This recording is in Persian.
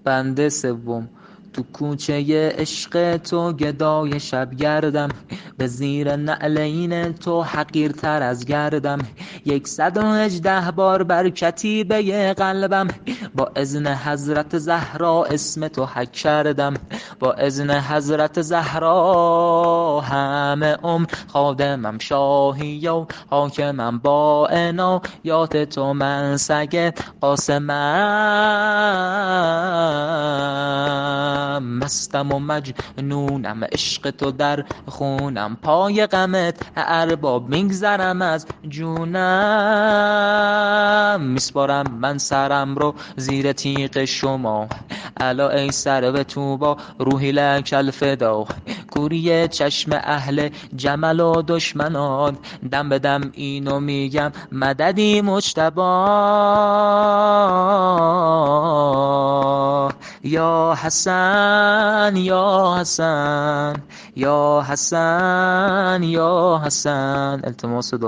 بنده سوم تو کوچه عشق تو گدای شب گردم، به زیر نعلین تو حقیرتر از گردم. 118 بار بر کتیبه قلبم، با اذن حضرت زهرا اسم تو حک کردم. با اذن حضرت زهرا همه عمر خادمم، شاهی و حاکمم، با عنایات تو من سگ قاسمم. مستم و مجنونم، عشق تو در خونم، پای غمت ارباب میگذرم از جونم. میسپارم من سرم رو زیر تیغ شما، الا ای سر به توبا روحی لک الفدا. کوری چشم اهل جمل و دشمنان، دم به دم اینو میگم مددی مجتبی. یا حسن یا حسن یا حسن یا حسن. التماس دعا.